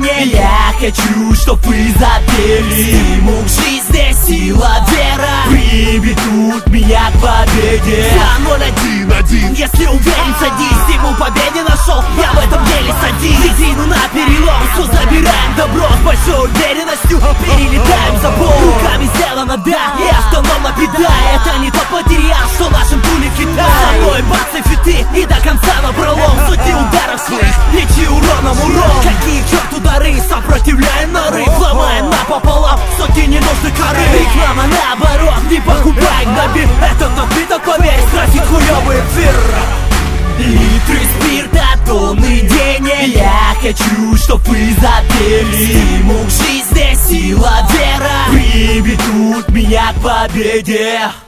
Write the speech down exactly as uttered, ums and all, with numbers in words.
денег. Я хочу, чтоб вы запели. Стимул жизни, сила, вера приведут меня к победе. За ноль один один. Если уверен, садись. Стимул победе нашел, я в этом деле садись. Едину на перелом, все забираем добро. С большой уверенностью перелетаем забор. Руками сделано, да, и автономно педа. Это не тот материал, что нашим пули в Китай. Со мной бацы фиты и до конца напролом. Сотни ударов своих, лечи уроном урон. Какие черт удары, сопротивляем нарыв. Ломаем напополам сотни ненужных коры. Реклама наоборот, не покупай гноби. Этот напиток, поверь, тратит хуёвый эфир. Литры спирта, тонны денег. Я хочу, чтоб вы запели. Стимул жизни, сила, вера приведут меня к победе.